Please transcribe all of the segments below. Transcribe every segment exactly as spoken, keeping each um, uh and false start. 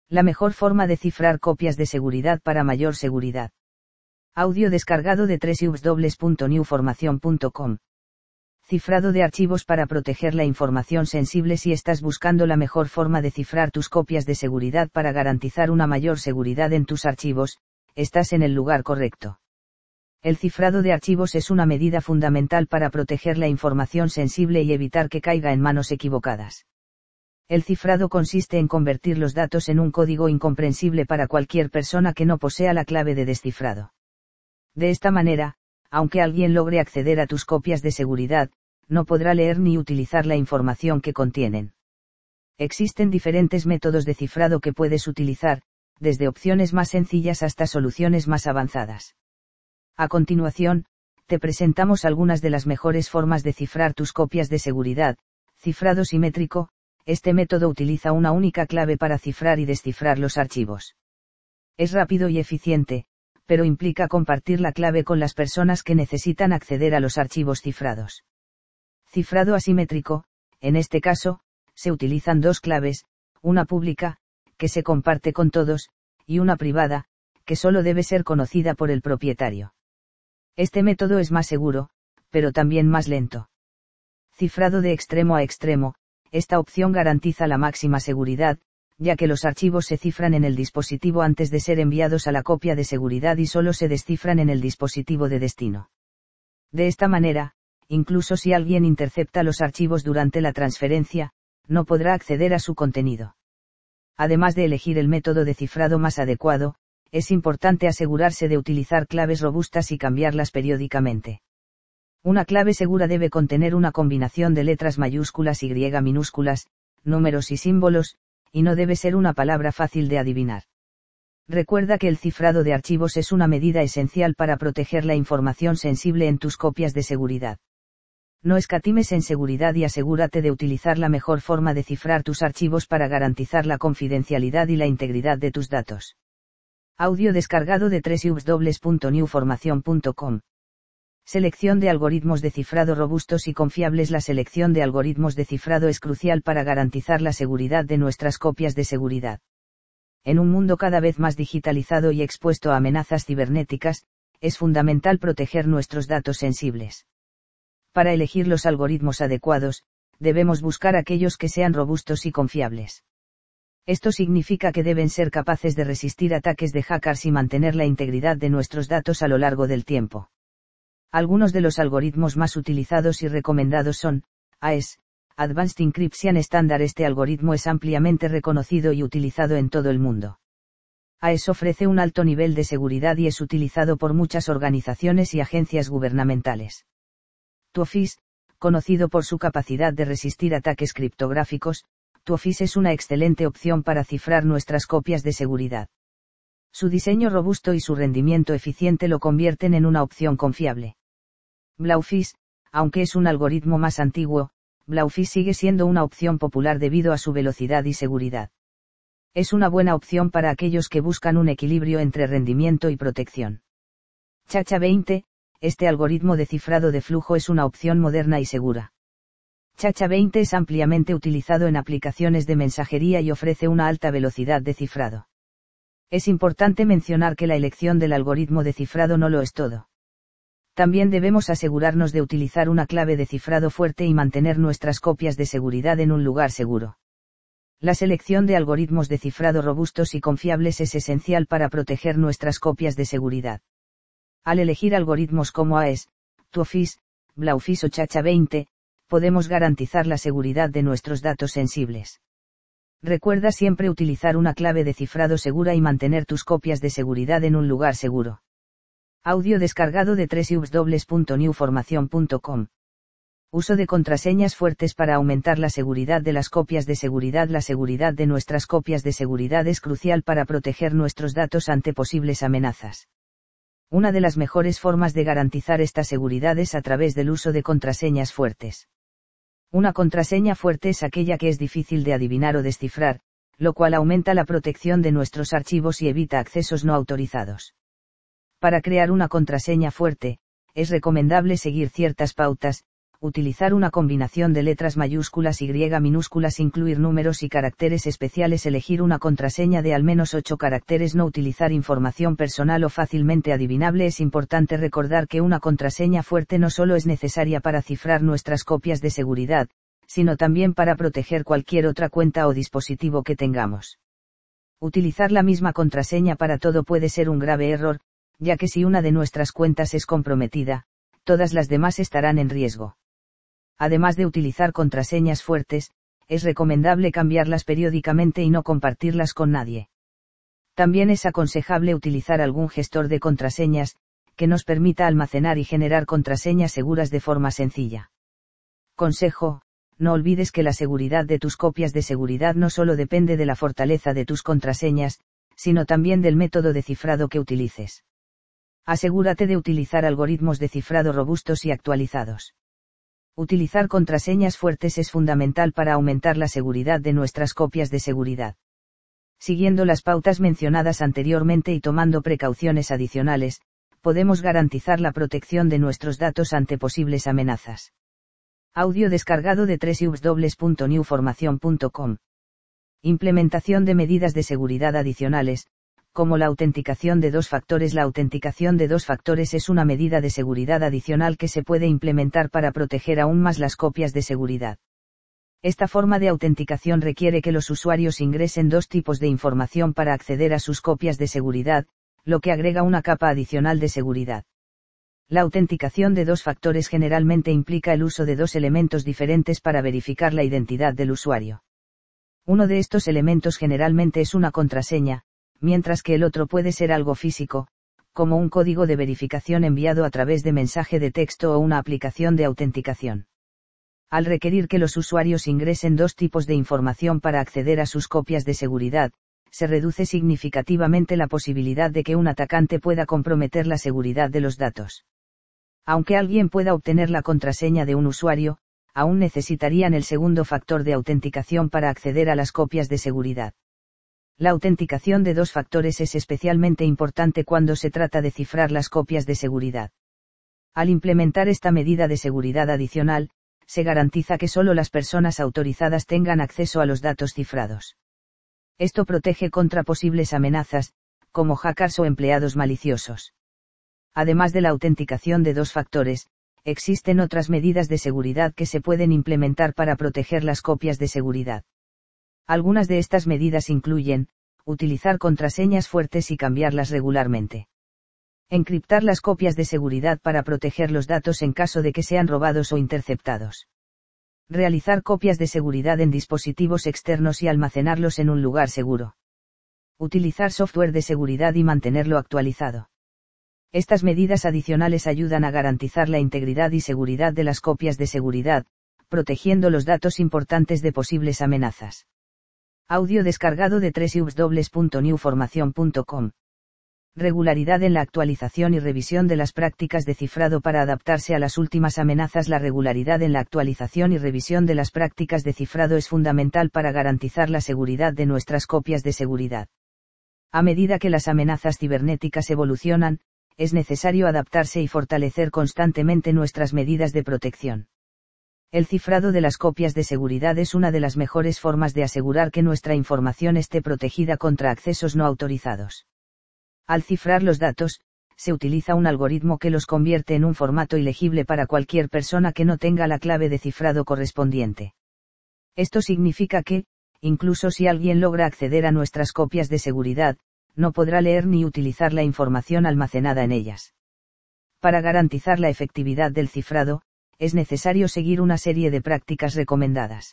La mejor forma de cifrar copias de seguridad para mayor seguridad. Audio descargado de doble u doble u doble u punto new formación punto com. Cifrado de archivos para proteger la información sensible. Si estás buscando la mejor forma de cifrar tus copias de seguridad para garantizar una mayor seguridad en tus archivos, estás en el lugar correcto. El cifrado de archivos es una medida fundamental para proteger la información sensible y evitar que caiga en manos equivocadas. El cifrado consiste en convertir los datos en un código incomprensible para cualquier persona que no posea la clave de descifrado. De esta manera, aunque alguien logre acceder a tus copias de seguridad, no podrá leer ni utilizar la información que contienen. Existen diferentes métodos de cifrado que puedes utilizar, desde opciones más sencillas hasta soluciones más avanzadas. A continuación, te presentamos algunas de las mejores formas de cifrar tus copias de seguridad. Cifrado simétrico. Este método utiliza una única clave para cifrar y descifrar los archivos. Es rápido y eficiente, pero implica compartir la clave con las personas que necesitan acceder a los archivos cifrados. Cifrado asimétrico. En este caso, se utilizan dos claves, una pública, que se comparte con todos, y una privada, que solo debe ser conocida por el propietario. Este método es más seguro, pero también más lento. Cifrado de extremo a extremo. Esta opción garantiza la máxima seguridad, ya que los archivos se cifran en el dispositivo antes de ser enviados a la copia de seguridad y solo se descifran en el dispositivo de destino. De esta manera, incluso si alguien intercepta los archivos durante la transferencia, no podrá acceder a su contenido. Además de elegir el método de cifrado más adecuado, es importante asegurarse de utilizar claves robustas y cambiarlas periódicamente. Una clave segura debe contener una combinación de letras mayúsculas y minúsculas, números y símbolos, y no debe ser una palabra fácil de adivinar. Recuerda que el cifrado de archivos es una medida esencial para proteger la información sensible en tus copias de seguridad. No escatimes en seguridad y asegúrate de utilizar la mejor forma de cifrar tus archivos para garantizar la confidencialidad y la integridad de tus datos. Audio descargado de doble u doble u doble u punto new formación punto com. Selección de algoritmos de cifrado robustos y confiables. La selección de algoritmos de cifrado es crucial para garantizar la seguridad de nuestras copias de seguridad. En un mundo cada vez más digitalizado y expuesto a amenazas cibernéticas, es fundamental proteger nuestros datos sensibles. Para elegir los algoritmos adecuados, debemos buscar aquellos que sean robustos y confiables. Esto significa que deben ser capaces de resistir ataques de hackers y mantener la integridad de nuestros datos a lo largo del tiempo. Algunos de los algoritmos más utilizados y recomendados son, A E S, Advanced Encryption Standard. Este algoritmo es ampliamente reconocido y utilizado en todo el mundo. A E S ofrece un alto nivel de seguridad y es utilizado por muchas organizaciones y agencias gubernamentales. TwoFish, conocido por su capacidad de resistir ataques criptográficos, TwoFish es una excelente opción para cifrar nuestras copias de seguridad. Su diseño robusto y su rendimiento eficiente lo convierten en una opción confiable. Blaufish, aunque es un algoritmo más antiguo, Blaufish sigue siendo una opción popular debido a su velocidad y seguridad. Es una buena opción para aquellos que buscan un equilibrio entre rendimiento y protección. Chacha veinte, este algoritmo de cifrado de flujo es una opción moderna y segura. Chacha veinte es ampliamente utilizado en aplicaciones de mensajería y ofrece una alta velocidad de cifrado. Es importante mencionar que la elección del algoritmo de cifrado no lo es todo. También debemos asegurarnos de utilizar una clave de cifrado fuerte y mantener nuestras copias de seguridad en un lugar seguro. La selección de algoritmos de cifrado robustos y confiables es esencial para proteger nuestras copias de seguridad. Al elegir algoritmos como A E S, TwoFish, Blaufish o Chacha veinte, podemos garantizar la seguridad de nuestros datos sensibles. Recuerda siempre utilizar una clave de cifrado segura y mantener tus copias de seguridad en un lugar seguro. Audio descargado de doble u doble u doble u punto new formación punto com. Uso de contraseñas fuertes para aumentar la seguridad de las copias de seguridad. La seguridad de nuestras copias de seguridad es crucial para proteger nuestros datos ante posibles amenazas. Una de las mejores formas de garantizar esta seguridad es a través del uso de contraseñas fuertes. Una contraseña fuerte es aquella que es difícil de adivinar o descifrar, lo cual aumenta la protección de nuestros archivos y evita accesos no autorizados. Para crear una contraseña fuerte, es recomendable seguir ciertas pautas, utilizar una combinación de letras mayúsculas y minúsculas, incluir números y caracteres especiales, elegir una contraseña de al menos ocho caracteres, no utilizar información personal o fácilmente adivinable. Es importante recordar que una contraseña fuerte no solo es necesaria para cifrar nuestras copias de seguridad, sino también para proteger cualquier otra cuenta o dispositivo que tengamos. Utilizar la misma contraseña para todo puede ser un grave error, ya que si una de nuestras cuentas es comprometida, todas las demás estarán en riesgo. Además de utilizar contraseñas fuertes, es recomendable cambiarlas periódicamente y no compartirlas con nadie. También es aconsejable utilizar algún gestor de contraseñas, que nos permita almacenar y generar contraseñas seguras de forma sencilla. Consejo: no olvides que la seguridad de tus copias de seguridad no solo depende de la fortaleza de tus contraseñas, sino también del método de cifrado que utilices. Asegúrate de utilizar algoritmos de cifrado robustos y actualizados. Utilizar contraseñas fuertes es fundamental para aumentar la seguridad de nuestras copias de seguridad. Siguiendo las pautas mencionadas anteriormente y tomando precauciones adicionales, podemos garantizar la protección de nuestros datos ante posibles amenazas. Audio descargado de doble u doble u doble u punto new formación punto com. Implementación de medidas de seguridad adicionales, como la autenticación de dos factores. La autenticación de dos factores es una medida de seguridad adicional que se puede implementar para proteger aún más las copias de seguridad. Esta forma de autenticación requiere que los usuarios ingresen dos tipos de información para acceder a sus copias de seguridad, lo que agrega una capa adicional de seguridad. La autenticación de dos factores generalmente implica el uso de dos elementos diferentes para verificar la identidad del usuario. Uno de estos elementos generalmente es una contraseña, mientras que el otro puede ser algo físico, como un código de verificación enviado a través de mensaje de texto o una aplicación de autenticación. Al requerir que los usuarios ingresen dos tipos de información para acceder a sus copias de seguridad, se reduce significativamente la posibilidad de que un atacante pueda comprometer la seguridad de los datos. Aunque alguien pueda obtener la contraseña de un usuario, aún necesitarían el segundo factor de autenticación para acceder a las copias de seguridad. La autenticación de dos factores es especialmente importante cuando se trata de cifrar las copias de seguridad. Al implementar esta medida de seguridad adicional, se garantiza que solo las personas autorizadas tengan acceso a los datos cifrados. Esto protege contra posibles amenazas, como hackers o empleados maliciosos. Además de la autenticación de dos factores, existen otras medidas de seguridad que se pueden implementar para proteger las copias de seguridad. Algunas de estas medidas incluyen: utilizar contraseñas fuertes y cambiarlas regularmente. Encriptar las copias de seguridad para proteger los datos en caso de que sean robados o interceptados. Realizar copias de seguridad en dispositivos externos y almacenarlos en un lugar seguro. Utilizar software de seguridad y mantenerlo actualizado. Estas medidas adicionales ayudan a garantizar la integridad y seguridad de las copias de seguridad, protegiendo los datos importantes de posibles amenazas. Audio descargado de doble u doble u doble u punto new formación punto com. Regularidad en la actualización y revisión de las prácticas de cifrado para adaptarse a las últimas amenazas. La regularidad en la actualización y revisión de las prácticas de cifrado es fundamental para garantizar la seguridad de nuestras copias de seguridad. A medida que las amenazas cibernéticas evolucionan, es necesario adaptarse y fortalecer constantemente nuestras medidas de protección. El cifrado de las copias de seguridad es una de las mejores formas de asegurar que nuestra información esté protegida contra accesos no autorizados. Al cifrar los datos, se utiliza un algoritmo que los convierte en un formato ilegible para cualquier persona que no tenga la clave de cifrado correspondiente. Esto significa que, incluso si alguien logra acceder a nuestras copias de seguridad, no podrá leer ni utilizar la información almacenada en ellas. Para garantizar la efectividad del cifrado, es necesario seguir una serie de prácticas recomendadas.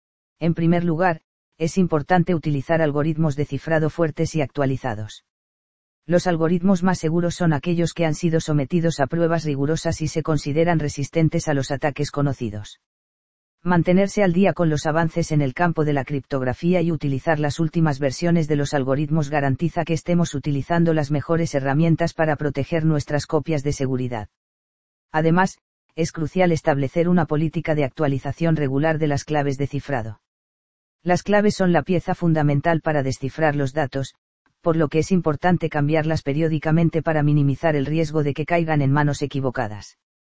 En primer lugar, es importante utilizar algoritmos de cifrado fuertes y actualizados. Los algoritmos más seguros son aquellos que han sido sometidos a pruebas rigurosas y se consideran resistentes a los ataques conocidos. Mantenerse al día con los avances en el campo de la criptografía y utilizar las últimas versiones de los algoritmos garantiza que estemos utilizando las mejores herramientas para proteger nuestras copias de seguridad. Además, es crucial establecer una política de actualización regular de las claves de cifrado. Las claves son la pieza fundamental para descifrar los datos, por lo que es importante cambiarlas periódicamente para minimizar el riesgo de que caigan en manos equivocadas.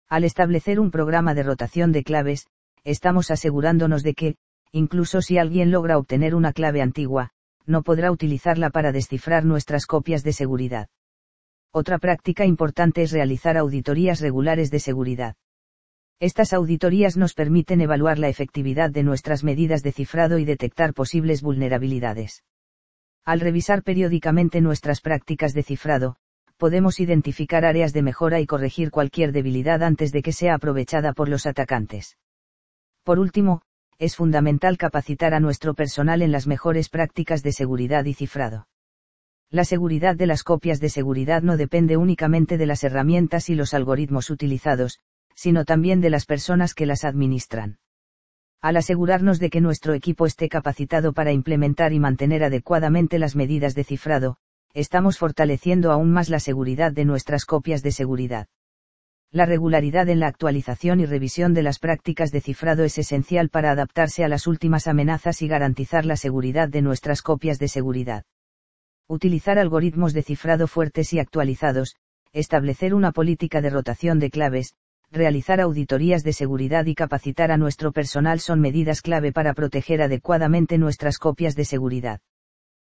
Al establecer un programa de rotación de claves, estamos asegurándonos de que, incluso si alguien logra obtener una clave antigua, no podrá utilizarla para descifrar nuestras copias de seguridad. Otra práctica importante es realizar auditorías regulares de seguridad. Estas auditorías nos permiten evaluar la efectividad de nuestras medidas de cifrado y detectar posibles vulnerabilidades. Al revisar periódicamente nuestras prácticas de cifrado, podemos identificar áreas de mejora y corregir cualquier debilidad antes de que sea aprovechada por los atacantes. Por último, es fundamental capacitar a nuestro personal en las mejores prácticas de seguridad y cifrado. La seguridad de las copias de seguridad no depende únicamente de las herramientas y los algoritmos utilizados, sino también de las personas que las administran. Al asegurarnos de que nuestro equipo esté capacitado para implementar y mantener adecuadamente las medidas de cifrado, estamos fortaleciendo aún más la seguridad de nuestras copias de seguridad. La regularidad en la actualización y revisión de las prácticas de cifrado es esencial para adaptarse a las últimas amenazas y garantizar la seguridad de nuestras copias de seguridad. Utilizar algoritmos de cifrado fuertes y actualizados, establecer una política de rotación de claves, realizar auditorías de seguridad y capacitar a nuestro personal son medidas clave para proteger adecuadamente nuestras copias de seguridad.